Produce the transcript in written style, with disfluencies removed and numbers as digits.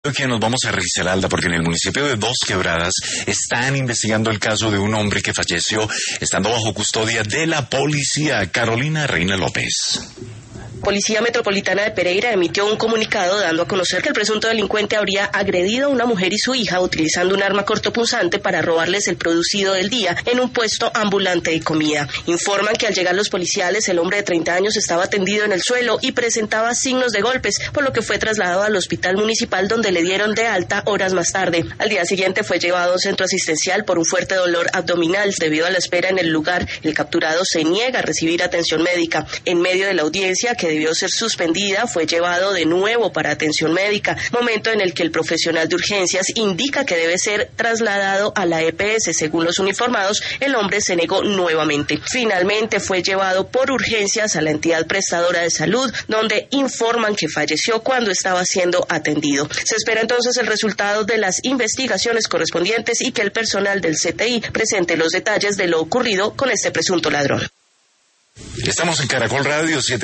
Que nos vamos a Risaralda porque en el municipio de Dos Quebradas están investigando el caso de un hombre que falleció estando bajo custodia de la policía. Carolina Reina López. Policía Metropolitana de Pereira emitió un comunicado dando a conocer que el presunto delincuente habría agredido a una mujer y su hija utilizando un arma cortopunzante para robarles el producido del día en un puesto ambulante de comida. Informan que al llegar los policiales, el hombre de 30 años estaba tendido en el suelo y presentaba signos de golpes, por lo que fue trasladado al hospital municipal donde le dieron de alta horas más tarde. Al día siguiente fue llevado a un centro asistencial por un fuerte dolor abdominal. Debido a la espera en el lugar, el capturado se niega a recibir atención médica. En medio de la audiencia, que debió ser suspendida, fue llevado de nuevo para atención médica, momento en el que el profesional de urgencias indica que debe ser trasladado a la EPS. Según los uniformados, el hombre se negó nuevamente. Finalmente fue llevado por urgencias a la entidad prestadora de salud, donde informan que falleció cuando estaba siendo atendido. Se espera entonces el resultado de las investigaciones correspondientes y que el personal del CTI presente los detalles de lo ocurrido con este presunto ladrón. Estamos en Caracol Radio 7.